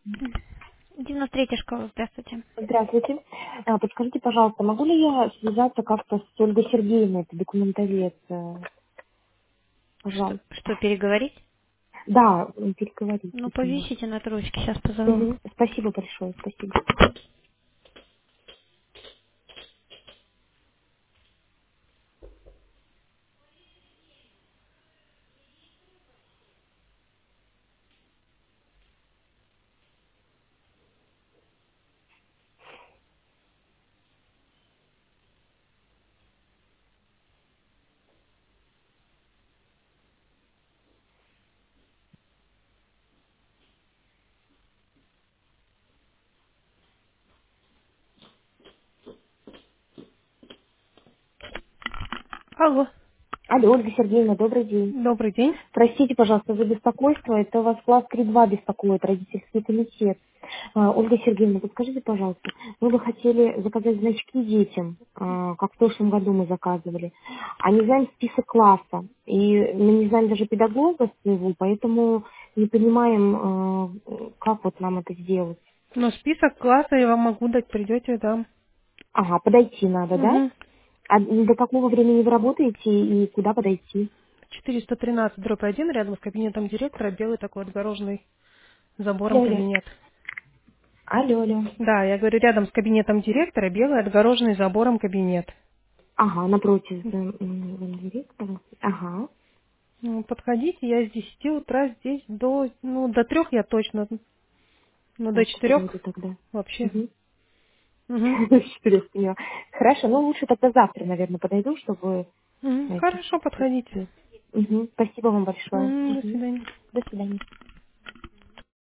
93-я школа, здравствуйте. Здравствуйте. Подскажите, пожалуйста, могу ли я связаться как-то с Ольгой Сергеевной, это документовед? Пожалуйста. Что, переговорить? Да, переговорить, Ну, если можно. повисите на трубочке, сейчас позову. Мгм. Спасибо большое, спасибо. Алло. Алло, Ольга Сергеевна, добрый день. Добрый день. Простите, пожалуйста, за беспокойство. Это вас класс 3-2 беспокоит, родительский комитет. Ольга Сергеевна, подскажите, пожалуйста, мы бы хотели заказать значки детям, как в прошлом году мы заказывали, а не знаем список класса. И мы не знаем даже педагога своего, поэтому не понимаем, как вот нам это сделать. Ну, список класса я вам могу дать, придете, да. Ага, подойти надо, да? Угу. А до какого времени вы работаете и куда подойти? 413/1, рядом с кабинетом директора, белый такой отгороженный забором Алло, алло. кабинет. Алло, алло. Да, я говорю, рядом с кабинетом директора, белый отгороженный забором кабинет. Ага, напротив директора. Ага. Ну, подходите, я с 10 утра здесь до 3 я точно, но до Давайте 4 подойду тогда. вообще. Угу. Угу. Четырех поняла. Хорошо, ну лучше тогда завтра, наверное, подойду, чтобы Угу. знаете, Хорошо, подходите. Спасибо вам большое. До свидания. До свидания.